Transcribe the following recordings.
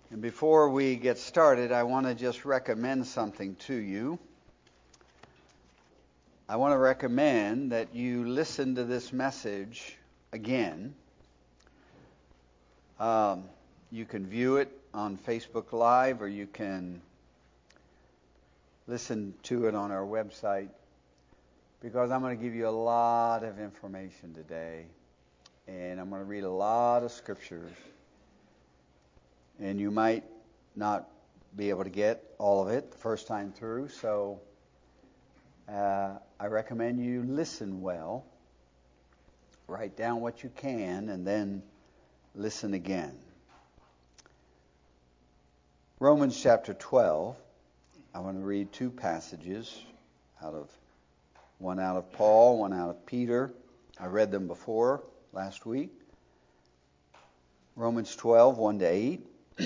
And before we get started, I want to just recommend something to you. I want to recommend that you listen to this message again. You can view it on Facebook Live, or you can listen to it on our website, because I'm going to give you a lot of information today, and I'm going to read a lot of scriptures, and you might not be able to get all of it the first time through, so I recommend you listen well, write down what you can, and then listen again. Romans chapter 12, I want to read two passages, one out of Paul, one out of Peter. I read them before last week. Romans 12, 1 to 8.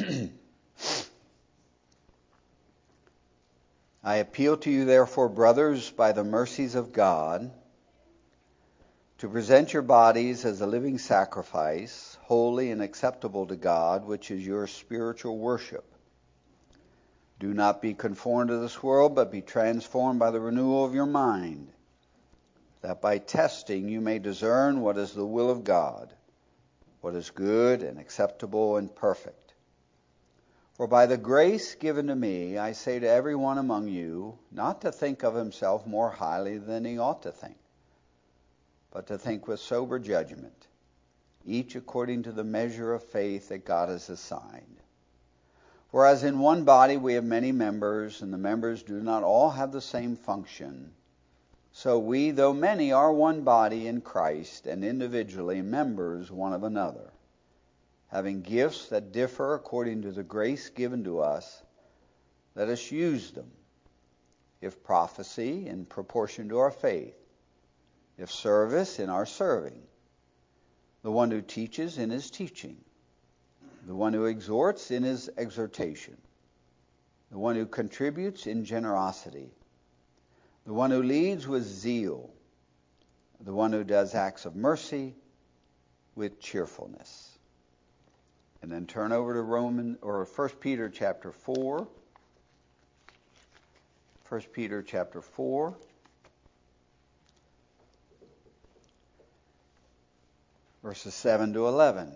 I appeal to you, therefore, brothers, by the mercies of God, to present your bodies as a living sacrifice, holy and acceptable to God, which is your spiritual worship. Do not be conformed to this world, but be transformed by the renewal of your mind, that by testing you may discern what is the will of God, what is good and acceptable and perfect. For by the grace given to me, I say to everyone among you, not to think of himself more highly than he ought to think, but to think with sober judgment, each according to the measure of faith that God has assigned. For as in one body we have many members, and the members do not all have the same function, so we, though many, are one body in Christ, and individually members one of another, having gifts that differ according to the grace given to us. Let us use them. If prophecy, in proportion to our faith. If service, in our serving. The one who teaches, in his teaching. The one who exhorts, in his exhortation. The one who contributes, in generosity. The one who leads, with zeal. The one who does acts of mercy, with cheerfulness. And then turn over to 1 Peter chapter 4. 1 Peter chapter 4. Verses 7 to 11.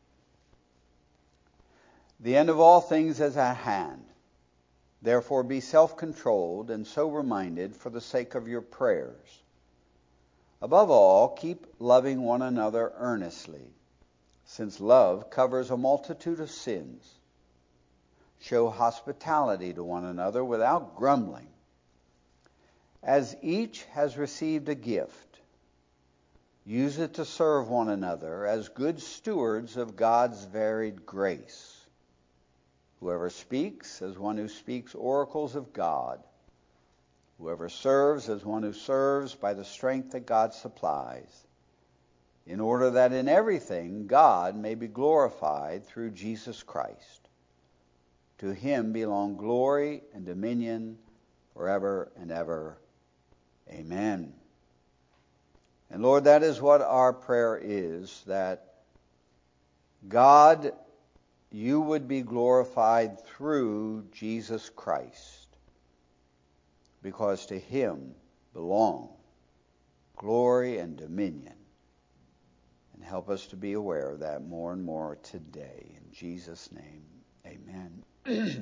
The end of all things is at hand. Therefore be self-controlled and sober-minded for the sake of your prayers. Above all, keep loving one another earnestly, since love covers a multitude of sins. Show hospitality to one another without grumbling. As each has received a gift, use it to serve one another as good stewards of God's varied grace. Whoever speaks, as one who speaks oracles of God. Whoever serves, as one who serves by the strength that God supplies, in order that in everything God may be glorified through Jesus Christ. To him belong glory and dominion forever and ever. Amen. And Lord, that is what our prayer is, that God, you would be glorified through Jesus Christ, because to him belong glory and dominion. And help us to be aware of that more and more today. In Jesus' name, amen.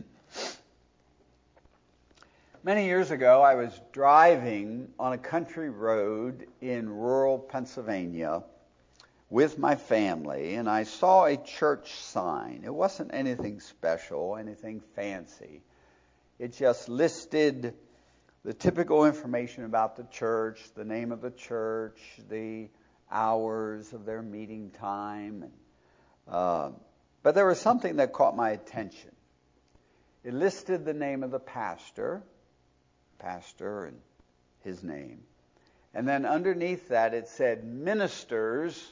Many years ago, I was driving on a country road in rural Pennsylvania with my family, and I saw a church sign. It wasn't anything special, anything fancy. It just listed the typical information about the church, the name of the church, the hours of their meeting time. But there was something that caught my attention. It listed the name of the pastor and his name. And then underneath that it said, ministers,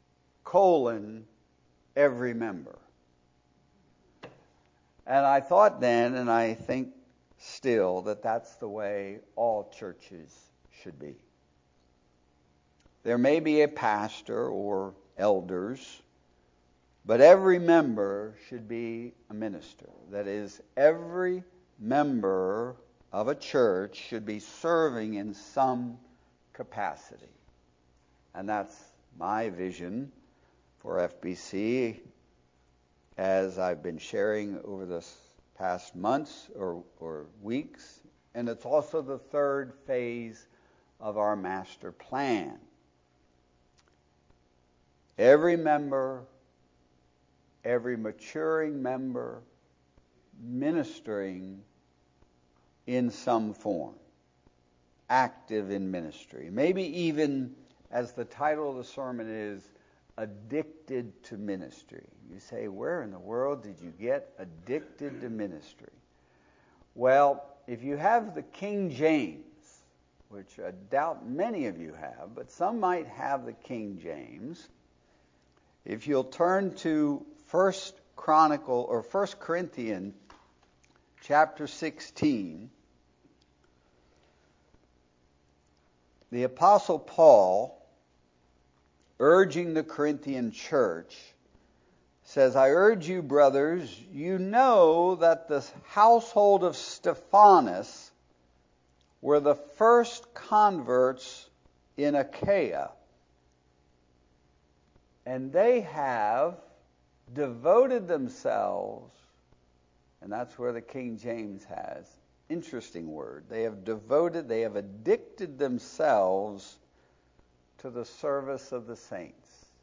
every member. And I thought then, and I think still, that that's the way all churches should be. There may be a pastor or elders, But every member should be a minister. That is, every member of a church should be serving in some capacity. And that's my vision for FBC, as I've been sharing over the past months or weeks. And it's also the third phase of our master plan. Every member, every maturing member, ministering in some form, active in ministry. Maybe even, as the title of the sermon is, addicted to ministry. You say, where in the world did you get addicted to ministry? Well, if you have the King James, which I doubt many of you have, but some might have the King James, if you'll turn to 1 Corinthians chapter 16, the Apostle Paul, urging the Corinthian church, says, I urge you, brothers, you know that the household of Stephanas were the first converts in Achaia. And they have devoted themselves, and that's where the King James has, interesting word, they have addicted themselves to the service of the saints.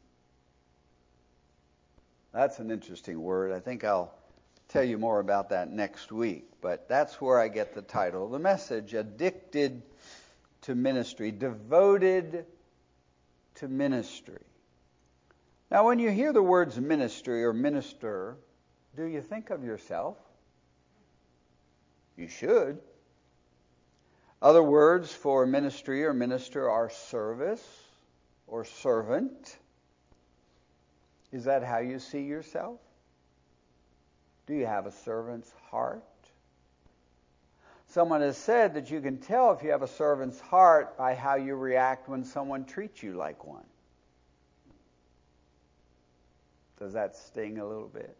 That's an interesting word. I think I'll tell you more about that next week. But that's where I get the title of the message, Addicted to Ministry, Devoted to Ministry. Now, when you hear the words ministry or minister, do you think of yourself? You should. Other words for ministry or minister are service or servant. Is that how you see yourself? Do you have a servant's heart? Someone has said that you can tell if you have a servant's heart by how you react when someone treats you like one. Does that sting a little bit?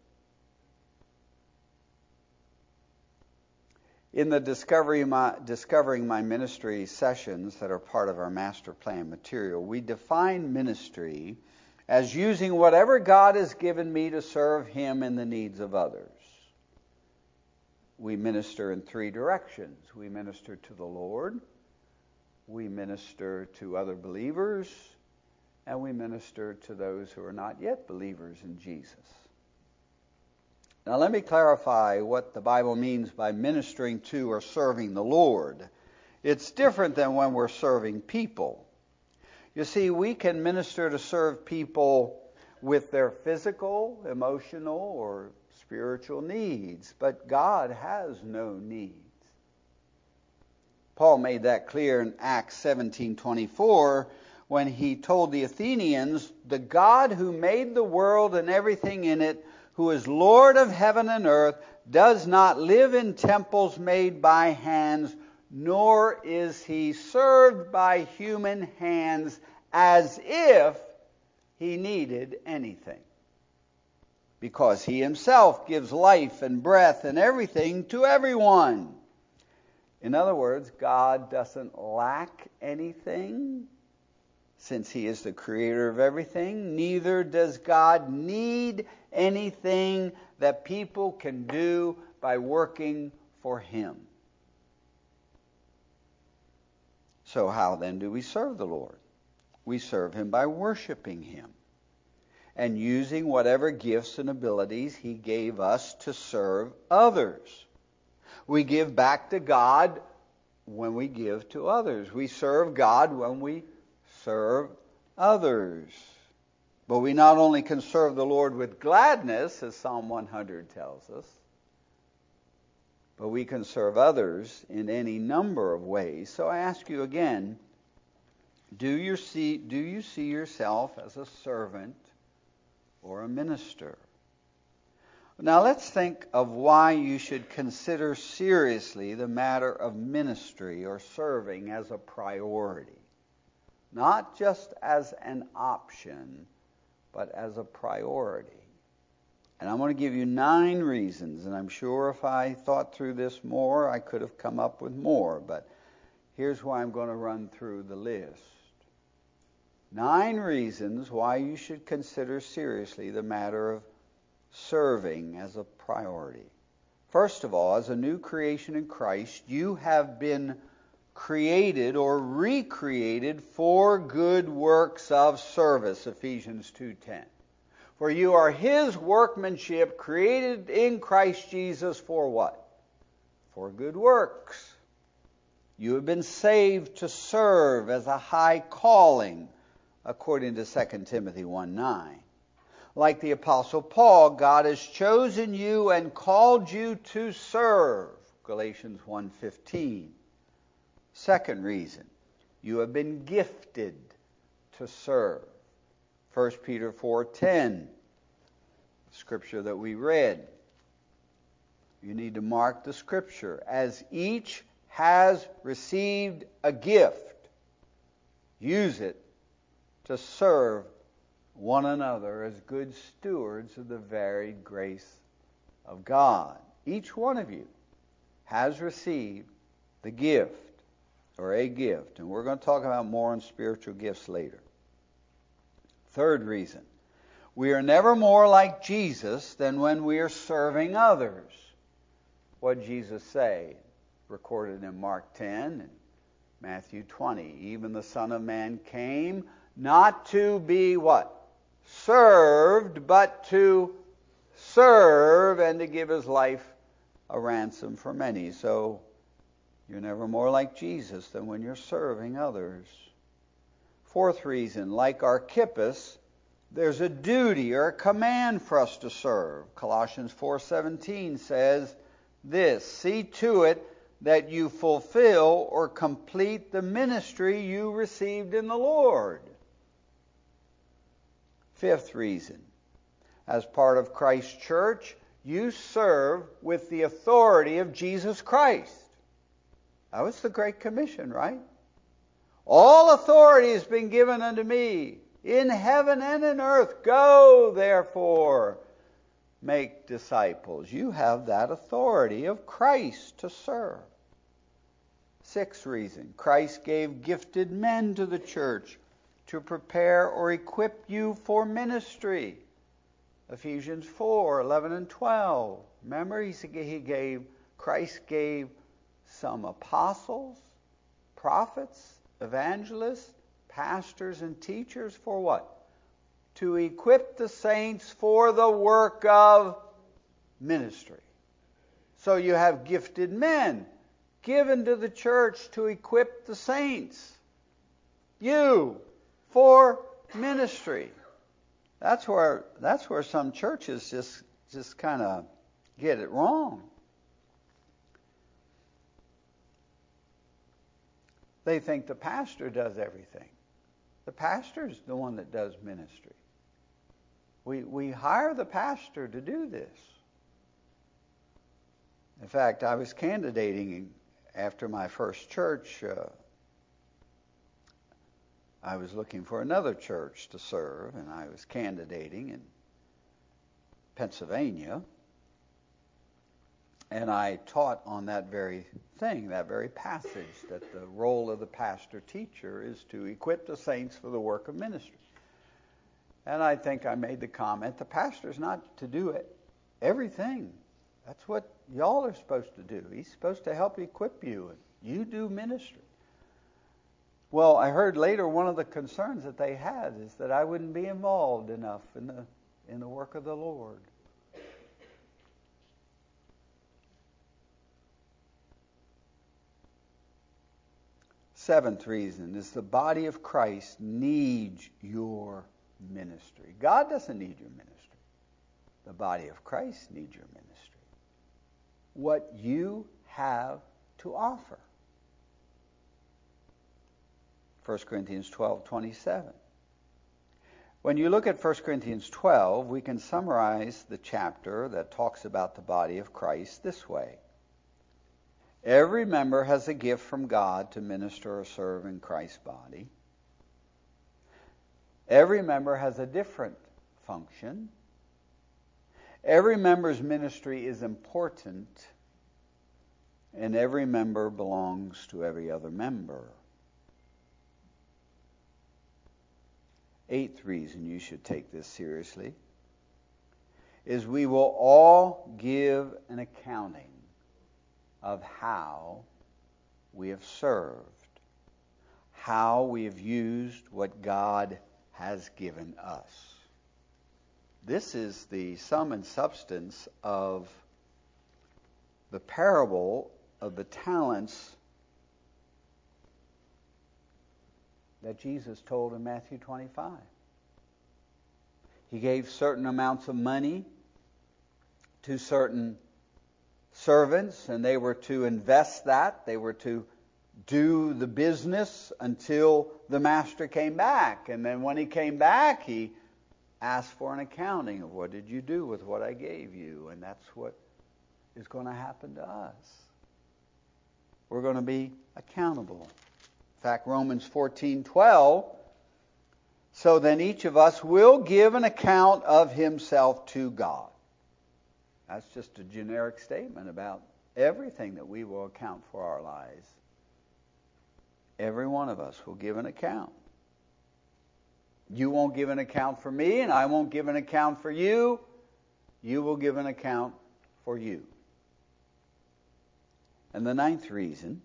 In the Discovering My Ministry sessions that are part of our master plan material, we define ministry as using whatever God has given me to serve Him in the needs of others. We minister in three directions. We minister to the Lord, we minister to other believers, and we minister to those who are not yet believers in Jesus. Now let me clarify what the Bible means by ministering to or serving the Lord. It's different than when we're serving people. You see, we can minister to serve people with their physical, emotional, or spiritual needs, but God has no needs. Paul made that clear in Acts 17:24 when he told the Athenians, the God who made the world and everything in it, who is Lord of heaven and earth, does not live in temples made by hands, nor is He served by human hands as if He needed anything. Because He Himself gives life and breath and everything to everyone. In other words, God doesn't lack anything, since He is the creator of everything. Neither does God need anything that people can do by working for Him. So how then do we serve the Lord? We serve Him by worshiping Him and using whatever gifts and abilities He gave us to serve others. We give back to God when we give to others. We serve God when we serve others. But we not only can serve the Lord with gladness, as Psalm 100 tells us, but we can serve others in any number of ways. So I ask you again, do you see yourself as a servant or a minister? Now let's think of why you should consider seriously the matter of ministry or serving as a priority. Not just as an option, but as a priority. And I'm going to give you 9 reasons, and I'm sure if I thought through this more, I could have come up with more, but here's why I'm going to run through the list. 9 reasons why you should consider seriously the matter of serving as a priority. First of all, as a new creation in Christ, you have been created or recreated for good works of service, Ephesians 2:10. For you are His workmanship, created in Christ Jesus for what? For good works. You have been saved to serve as a high calling, according to 2 Timothy 1:9. Like the Apostle Paul, God has chosen you and called you to serve, Galatians 1:15. Second reason, you have been gifted to serve, 1 Peter 4:10, scripture that we read. You need to mark the scripture. As each has received a gift, use it to serve one another as good stewards of the varied grace of God. Each one of you has received the gift, or a gift, and we're going to talk about more on spiritual gifts later. Third reason, we are never more like Jesus than when we are serving others. What did Jesus say? Recorded in Mark 10 and Matthew 20. Even the Son of Man came not to be what? Served, but to serve and to give His life a ransom for many. So you're never more like Jesus than when you're serving others. Fourth reason, like Archippus, there's a duty or a command for us to serve. Colossians 4:17 says this, see to it that you fulfill or complete the ministry you received in the Lord. Fifth reason, as part of Christ's church, you serve with the authority of Jesus Christ. That was the Great Commission, right? All authority has been given unto me in heaven and in earth. Go, therefore, make disciples. You have that authority of Christ to serve. Sixth reason, Christ gave gifted men to the church to prepare or equip you for ministry. Ephesians 4:11 and 12. Remember, Christ gave some apostles, prophets, evangelists, pastors, and teachers for what? To equip the saints for the work of ministry. So you have gifted men given to the church to equip the saints. You for ministry. That's where some churches just kind of get it wrong. They think the pastor does everything. The pastor's the one that does ministry. We hire the pastor to do this. In fact, I was candidating after my first church. I was looking for another church to serve, and I was candidating in Pennsylvania. And I taught on that very thing, that very passage, that the role of the pastor-teacher is to equip the saints for the work of ministry. And I think I made the comment, the pastor's not to do everything. That's what y'all are supposed to do. He's supposed to help equip you, and you do ministry. Well, I heard later one of the concerns that they had is that I wouldn't be involved enough in the work of the Lord. Seventh reason is the body of Christ needs your ministry. God doesn't need your ministry. The body of Christ needs your ministry. What you have to offer. 1 Corinthians 12:27. When you look at 1 Corinthians 12, we can summarize the chapter that talks about the body of Christ this way. Every member has a gift from God to minister or serve in Christ's body. Every member has a different function. Every member's ministry is important, and every member belongs to every other member. Eighth reason you should take this seriously is we will all give an accounting of how we have served, how we have used what God has given us. This is the sum and substance of the parable of the talents that Jesus told in Matthew 25. He gave certain amounts of money to certain servants, and they were to invest that. They were to do the business until the master came back. And then when he came back, he asked for an accounting of what did you do with what I gave you. And that's what is going to happen to us. We're going to be accountable. In fact, Romans 14:12, so then each of us will give an account of himself to God. That's just a generic statement about everything that we will account for our lives. Every one of us will give an account. You won't give an account for me, and I won't give an account for you. You will give an account for you. And the ninth reason,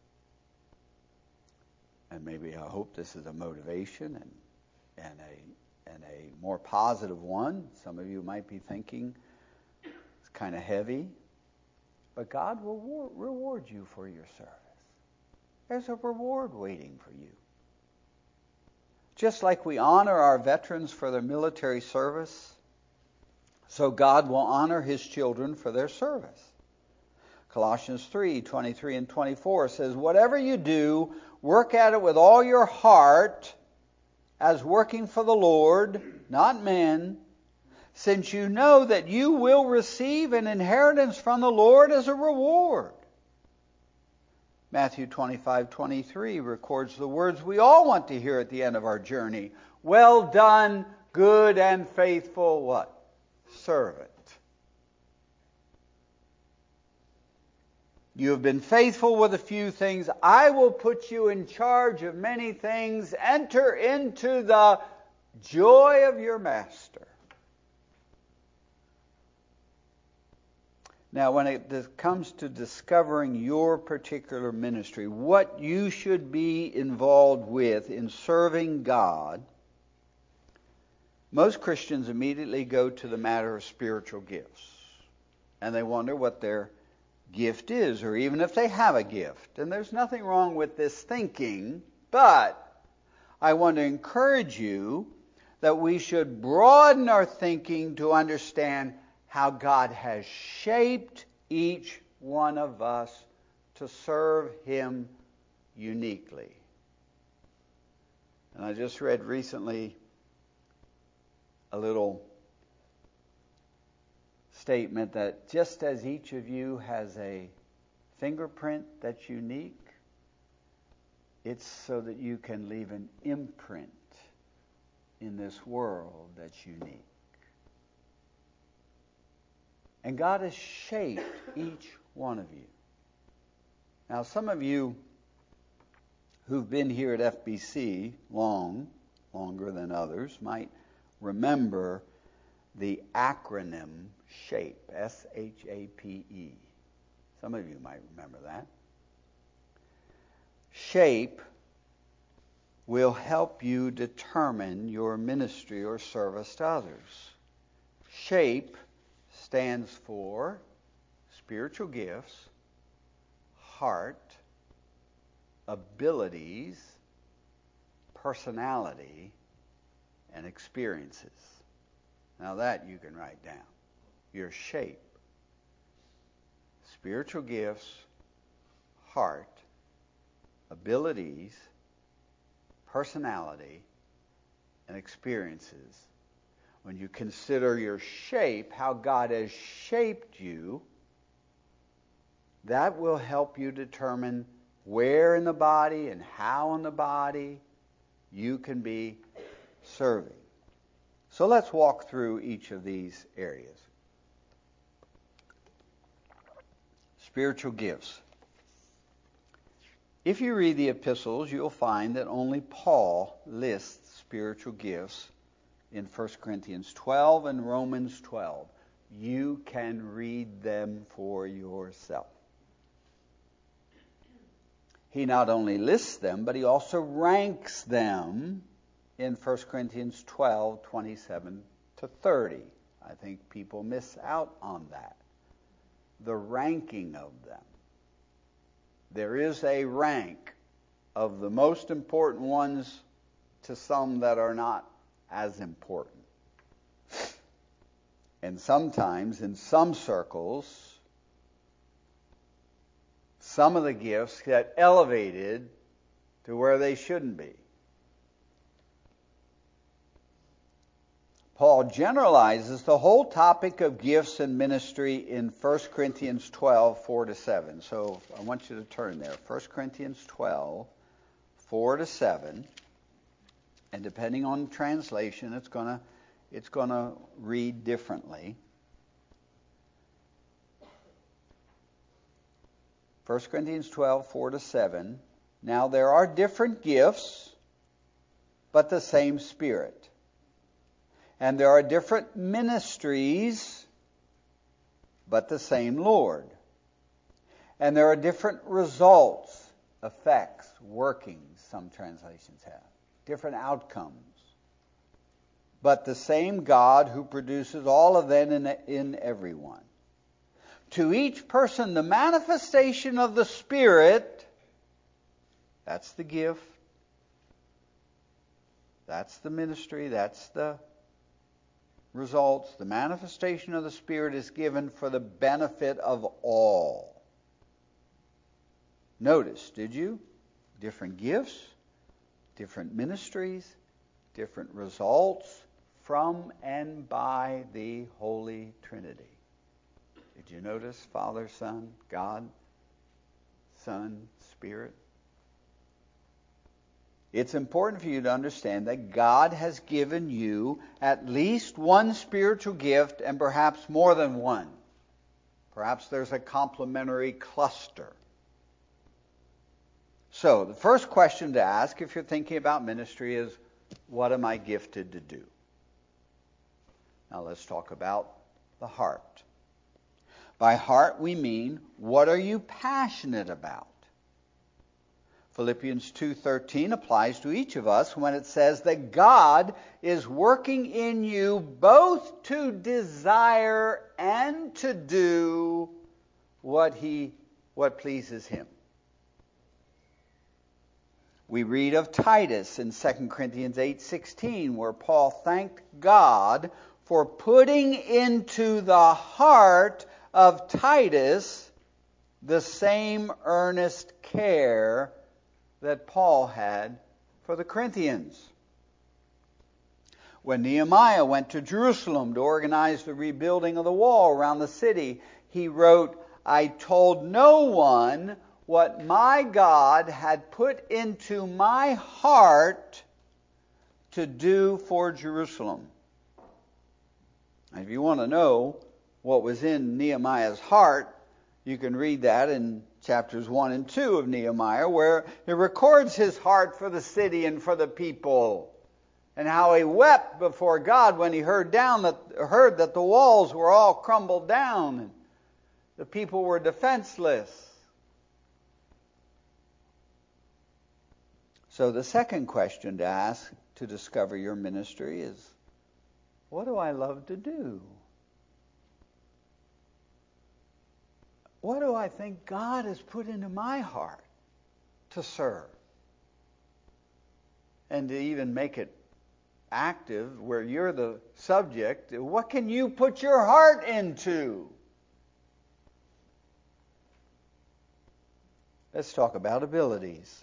and maybe I hope this is a motivation and a more positive one. Some of you might be thinking it's kind of heavy, but God will reward you for your service. There's a reward waiting for you. Just like we honor our veterans for their military service, so God will honor His children for their service. Colossians 3:23 and 24 says, whatever you do, work at it with all your heart, as working for the Lord, not men, since you know that you will receive an inheritance from the Lord as a reward. Matthew 25:23 records the words we all want to hear at the end of our journey. Well done, good and faithful what? Servant. You have been faithful with a few things. I will put you in charge of many things. Enter into the joy of your master. Now, when it comes to discovering your particular ministry, what you should be involved with in serving God, most Christians immediately go to the matter of spiritual gifts. And they wonder what their gift is, or even if they have a gift. And there's nothing wrong with this thinking, but I want to encourage you that we should broaden our thinking to understand how God has shaped each one of us to serve Him uniquely. And I just read recently a little statement that just as each of you has a fingerprint that's unique, it's so that you can leave an imprint in this world that's unique. And God has shaped each one of you. Now, some of you who've been here at FBC longer than others, might remember the acronym SHAPE, S-H-A-P-E. Some of you might remember that. SHAPE will help you determine your ministry or service to others. SHAPE stands for spiritual gifts, heart, abilities, personality, and experiences. Now that you can write down. Your shape. Spiritual gifts, heart, abilities, personality, and experiences. When you consider your shape, how God has shaped you, that will help you determine where in the body and how in the body you can be serving. So let's walk through each of these areas. Spiritual gifts. If you read the epistles, you'll find that only Paul lists spiritual gifts in 1 Corinthians 12 and Romans 12. You can read them for yourself. He not only lists them, but he also ranks them in 1 Corinthians 12, 27 to 30. I think people miss out on that. The ranking of them. There is a rank of the most important ones to some that are not as important. And sometimes, in some circles, some of the gifts get elevated to where they shouldn't be. Paul generalizes the whole topic of gifts and ministry in 1 Corinthians 12, 4-7. So I want you to turn there. 1 Corinthians 12, 4-7. And depending on translation, it's going to read differently. 1 Corinthians 12, 4-7. Now there are different gifts, but the same Spirit. And there are different ministries, but the same Lord. And there are different results, effects, workings, some translations have. Different outcomes. But the same God who produces all of them in everyone. To each person, the manifestation of the Spirit, that's the gift, that's the ministry, that's the results. The manifestation of the Spirit is given for the benefit of all. Notice, did you? Different gifts, different ministries, different results from and by the Holy Trinity. Did you notice Father, Son, God, Son, Spirit? It's important for you to understand that God has given you at least one spiritual gift and perhaps more than one. Perhaps there's a complementary cluster. So, the first question to ask if you're thinking about ministry is, what am I gifted to do? Now let's talk about the heart. By heart we mean, what are you passionate about? Philippians 2:13 applies to each of us when it says that God is working in you both to desire and to do what pleases Him. We read of Titus in 2 Corinthians 8:16, where Paul thanked God for putting into the heart of Titus the same earnest care that Paul had for the Corinthians. When Nehemiah went to Jerusalem to organize the rebuilding of the wall around the city, he wrote, I told no one what my God had put into my heart to do for Jerusalem. And if you want to know what was in Nehemiah's heart, you can read that in chapters 1 and 2 of Nehemiah, where it records his heart for the city and for the people, and how he wept before God when he heard that the walls were all crumbled down and the people were defenseless. So the second question to ask to discover your ministry is, what do I love to do? What do I think God has put into my heart to serve? And to even make it active, where you're the subject, what can you put your heart into? Let's talk about abilities.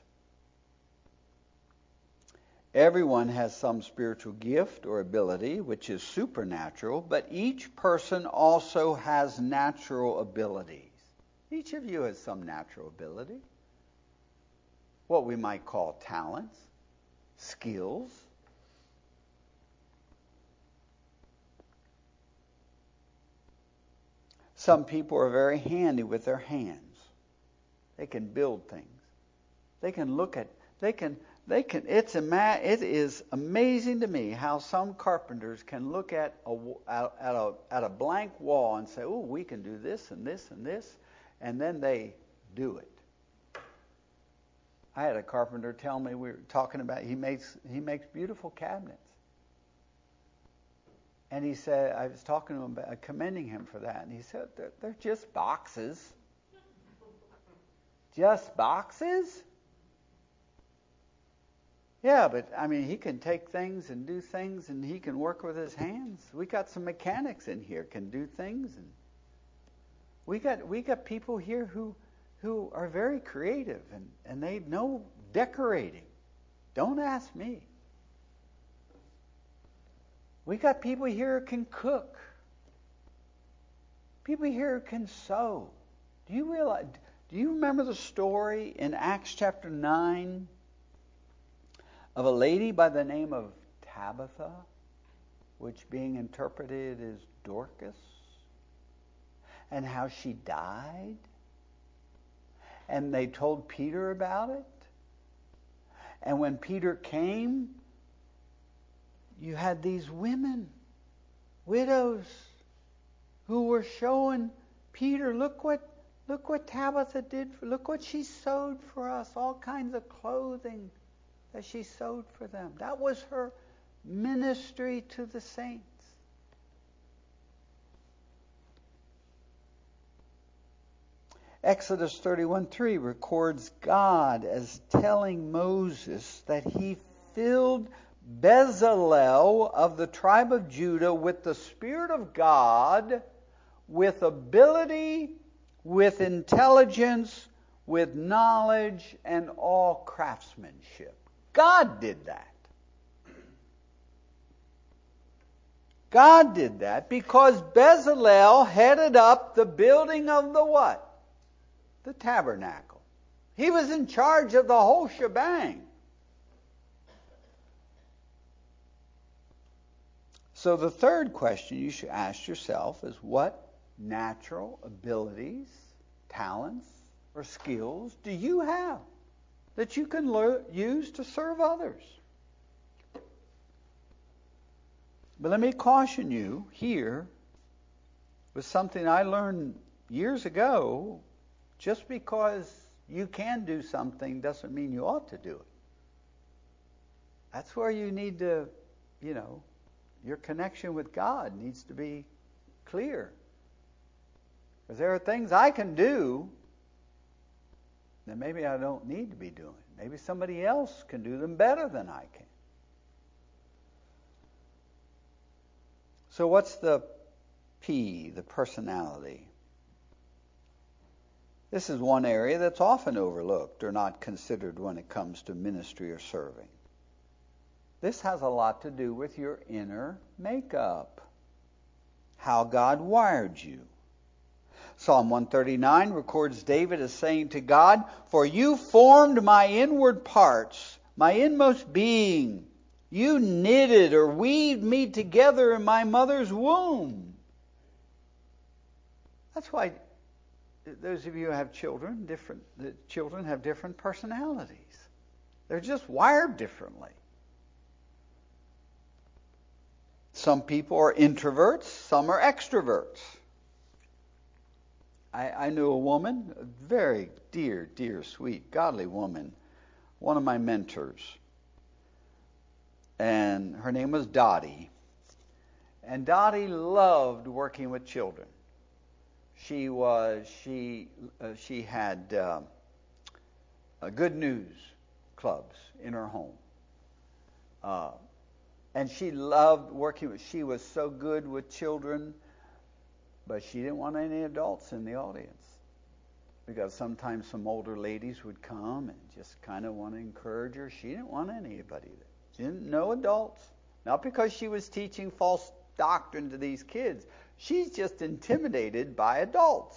Everyone has some spiritual gift or ability which is supernatural, but each person also has natural abilities. Each of you has some natural ability, what we might call talents, skills. Some people are very handy with their hands. They can build things. They can look at, it is amazing to me how some carpenters can look at a blank wall and say, oh, we can do this and this and this, and then they do it. I had a carpenter tell me, we were talking about, he makes beautiful cabinets. And he said, I was talking to him about commending him for that, and he said, they're just boxes. Just boxes? Yeah, but I mean, he can take things and do things, and he can work with his hands. We got some mechanics in here can do things, and we got people here who are very creative and they know decorating. Don't ask me. We got people here who can cook. People here who can sew. Do you remember the story in Acts chapter 9 of a lady by the name of Tabitha, which being interpreted is Dorcas, and how she died? And they told Peter about it. And when Peter came, you had these women, widows, who were showing Peter, look what Tabitha did. Look what she sewed for us. All kinds of clothing that she sewed for them. That was her ministry to the saints. Exodus 31:3 records God as telling Moses that he filled Bezalel of the tribe of Judah with the Spirit of God, with ability, with intelligence, with knowledge, and all craftsmanship. God did that. God did that because Bezalel headed up the building of the what? The tabernacle. He was in charge of the whole shebang. So the third question you should ask yourself is, what natural abilities, talents, or skills do you have that you can use to serve others? But let me caution you here with something I learned years ago. Just because you can do something doesn't mean you ought to do it. That's where you need to, your connection with God needs to be clear. Because there are things I can do that maybe I don't need to be doing. Maybe somebody else can do them better than I can. So what's the P, the personality? This is one area that's often overlooked or not considered when it comes to ministry or serving. This has a lot to do with your inner makeup, how God wired you. Psalm 139 records David as saying to God, "For you formed my inward parts, my inmost being. You knitted or weaved me together in my mother's womb." That's why those of you who have children, the children have different personalities. They're just wired differently. Some people are introverts, some are extroverts. I knew a woman, a very dear, sweet, godly woman, one of my mentors. And her name was Dottie. And Dottie loved working with children. She had good news clubs in her home. And she loved working with, she was so good with children, but she didn't want any adults in the audience. Because sometimes some older ladies would come and just kind of want to encourage her. She didn't want anybody there. She didn't know adults. Not because she was teaching false doctrine to these kids. She's just intimidated by adults.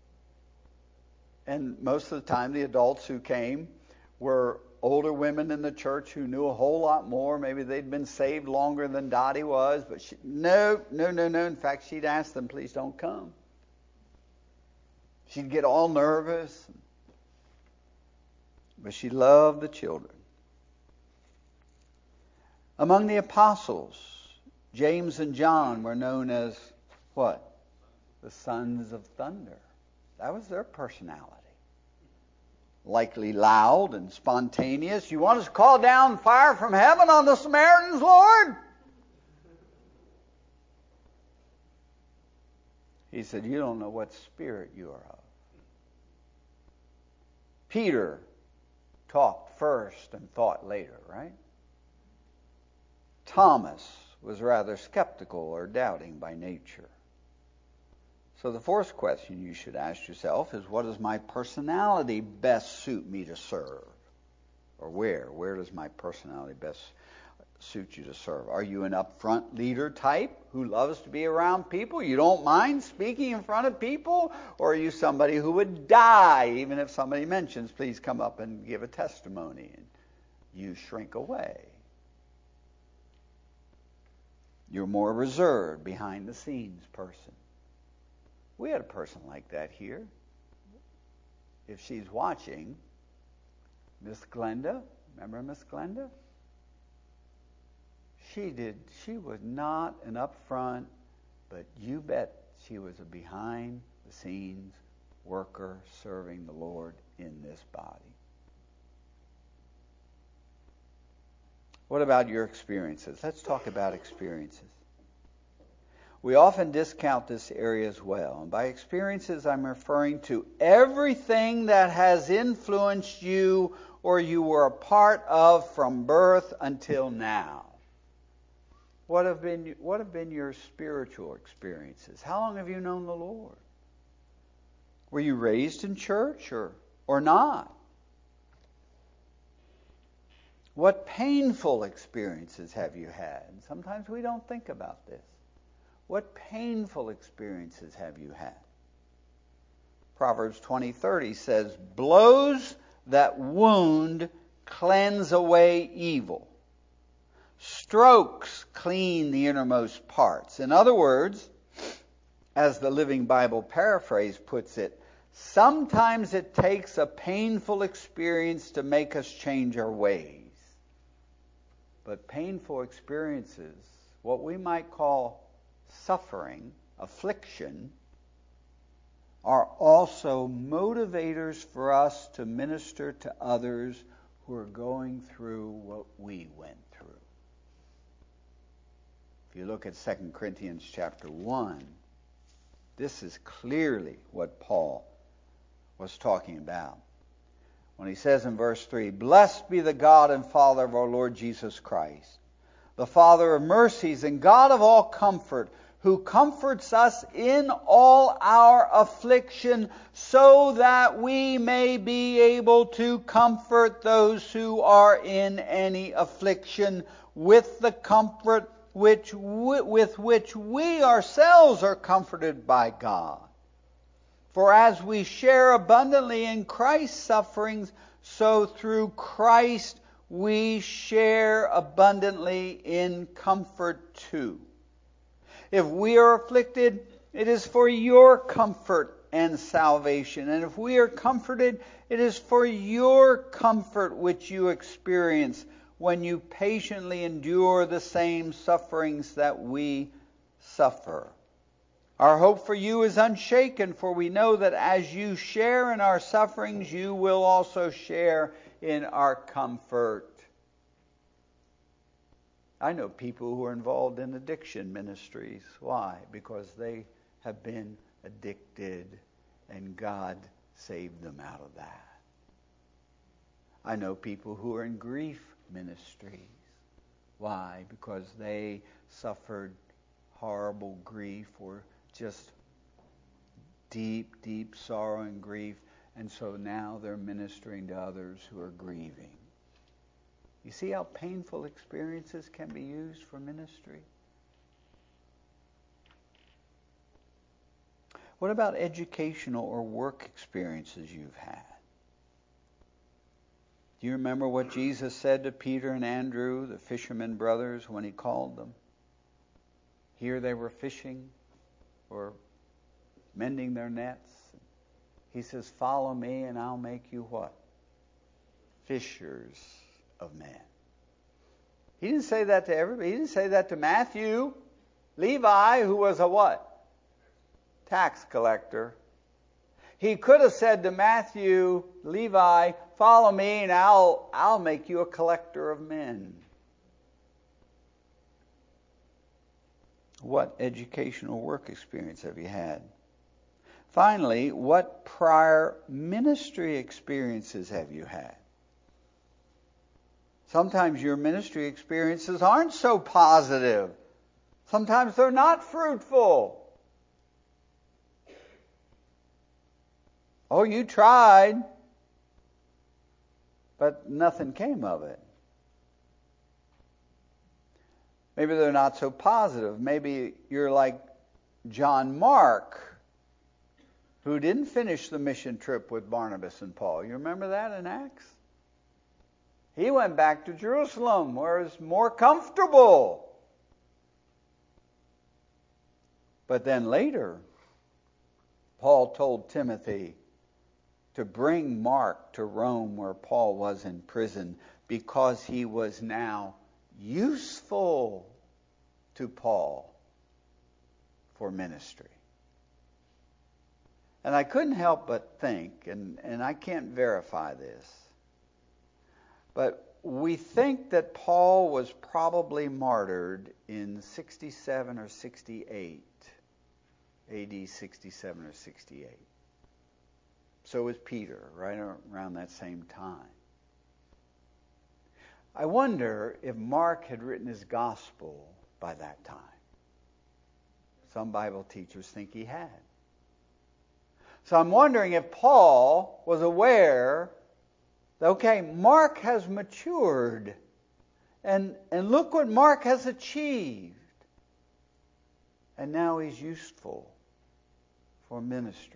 And most of the time the adults who came were older women in the church who knew a whole lot more. Maybe they'd been saved longer than Dottie was. But no. In fact, she'd ask them, please don't come. She'd get all nervous. But she loved the children. Among the apostles, James and John were known as what? The sons of thunder. That was their personality. Likely loud and spontaneous. You want us to call down fire from heaven on the Samaritans, Lord? He said, you don't know what spirit you are of. Peter talked first and thought later, right? Thomas was rather skeptical or doubting by nature. So the fourth question you should ask yourself is, what does my personality best suit me to serve? Or where? Where does my personality best suit you to serve? Are you an upfront leader type who loves to be around people? You don't mind speaking in front of people? Or are you somebody who would die even if somebody mentions, please come up and give a testimony, and you shrink away? You're more reserved, behind the scenes person. We had a person like that here. If she's watching, Miss Glenda, remember Miss Glenda? She was not an upfront, but you bet she was a behind the scenes worker serving the Lord in this body. What about your experiences? Let's talk about experiences. We often discount this area as well. And by experiences, I'm referring to everything that has influenced you or you were a part of from birth until now. What have been your spiritual experiences? How long have you known the Lord? Were you raised in church or not? What painful experiences have you had? And sometimes we don't think about this. What painful experiences have you had? Proverbs 20:30 says, blows that wound cleanse away evil. Strokes clean the innermost parts. In other words, as the Living Bible paraphrase puts it, sometimes it takes a painful experience to make us change our ways. But painful experiences, what we might call suffering, affliction, are also motivators for us to minister to others who are going through what we went through. If you look at 2 Corinthians chapter 1, this is clearly what Paul was talking about. When he says in verse 3, blessed be the God and Father of our Lord Jesus Christ, the Father of mercies and God of all comfort, who comforts us in all our affliction, so that we may be able to comfort those who are in any affliction with the comfort with which we ourselves are comforted by God. For as we share abundantly in Christ's sufferings, so through Christ we share abundantly in comfort too. If we are afflicted, it is for your comfort and salvation. And if we are comforted, it is for your comfort which you experience when you patiently endure the same sufferings that we suffer. Our hope for you is unshaken, for we know that as you share in our sufferings, you will also share in our comfort. I know people who are involved in addiction ministries. Why? Because they have been addicted and God saved them out of that. I know people who are in grief ministries. Why? Because they suffered horrible grief or just deep, deep sorrow and grief, and so now they're ministering to others who are grieving. You see how painful experiences can be used for ministry? What about educational or work experiences you've had? Do you remember what Jesus said to Peter and Andrew, the fishermen brothers, when he called them? Here they were fishing or mending their nets. He says, follow me and I'll make you what? Fishers of men. He didn't say that to everybody. He didn't say that to Matthew. Levi, who was a what? Tax collector. He could have said to Matthew, Levi, follow me and I'll make you a collector of men. What educational work experience have you had? Finally, what prior ministry experiences have you had? Sometimes your ministry experiences aren't so positive. Sometimes they're not fruitful. Oh, you tried, but nothing came of it. Maybe they're not so positive. Maybe you're like John Mark, who didn't finish the mission trip with Barnabas and Paul. You remember that in Acts? He went back to Jerusalem, where it was more comfortable. But then later, Paul told Timothy to bring Mark to Rome, where Paul was in prison, because he was now useful to Paul for ministry. And I couldn't help but think, and I can't verify this, but we think that Paul was probably martyred in 67 or 68, AD 67 or 68. So was Peter, right around that same time. I wonder if Mark had written his gospel by that time. Some Bible teachers think he had. So I'm wondering if Paul was aware that, okay, Mark has matured, and look what Mark has achieved. And now he's useful for ministry.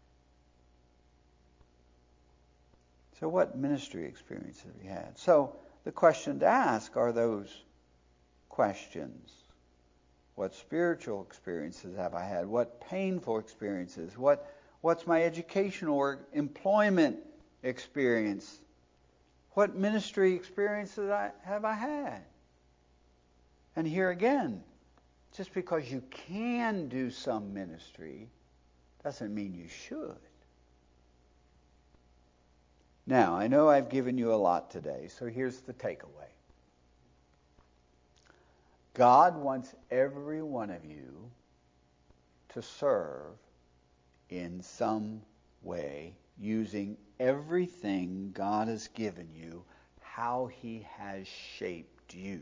So what ministry experience have you had? So the question to ask are those questions. What spiritual experiences have I had? What painful experiences? What's my educational or employment experience? What ministry experiences have I had? And here again, just because you can do some ministry doesn't mean you should. Now, I know I've given you a lot today, so here's the takeaway. God wants every one of you to serve in some way, using everything God has given you, how He has shaped you.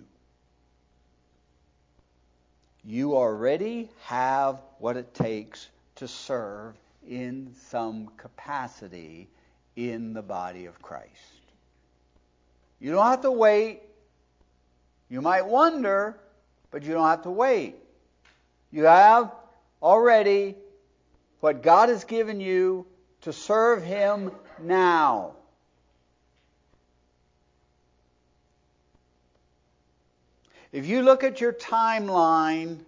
You already have what it takes to serve in some capacity in the body of Christ. You don't have to wait. You might wonder, but you don't have to wait. You have already what God has given you to serve Him now. If you look at your timeline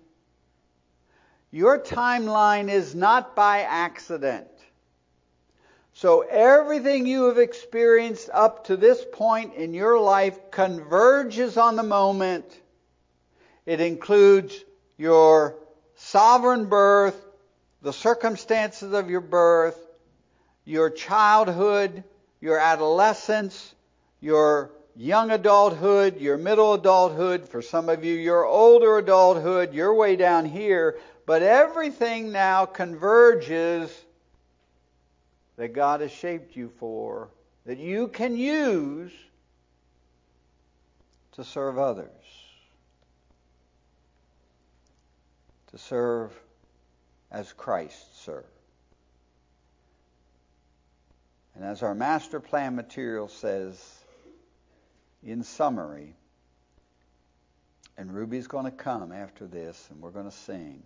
is not by accident. So everything you have experienced up to this point in your life converges on the moment. It includes your sovereign birth, the circumstances of your birth, your childhood, your adolescence, your young adulthood, your middle adulthood, for some of you, your older adulthood, you're way down here, but everything now converges that God has shaped you for, that you can use to serve others, to serve as Christ served. And as our master plan material says, in summary, and Ruby's going to come after this and we're going to sing,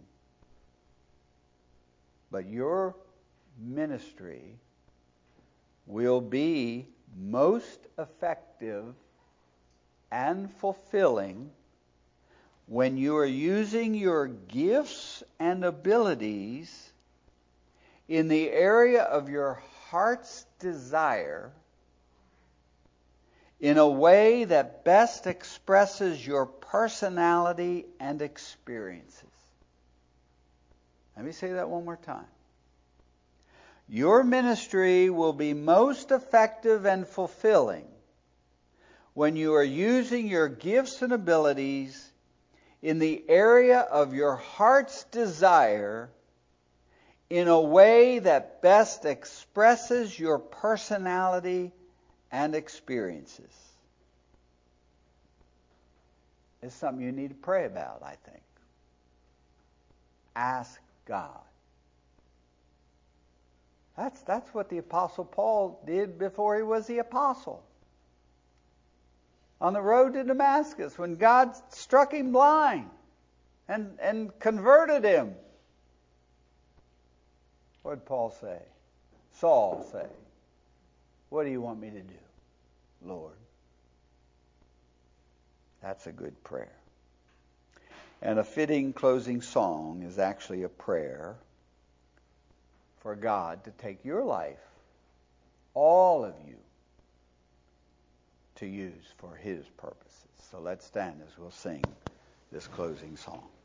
but your ministry will be most effective and fulfilling when you are using your gifts and abilities in the area of your heart's desire in a way that best expresses your personality and experiences. Let me say that one more time. Your ministry will be most effective and fulfilling when you are using your gifts and abilities in the area of your heart's desire in a way that best expresses your personality and experiences. It's something you need to pray about, I think. Ask God. That's what the Apostle Paul did before he was the apostle. On the road to Damascus, when God struck him blind and converted him. What did Paul say? Saul say, "What do you want me to do, Lord?" That's a good prayer. And a fitting closing song is actually a prayer for God to take your life, all of you, to use for His purposes. So let's stand as we'll sing this closing song.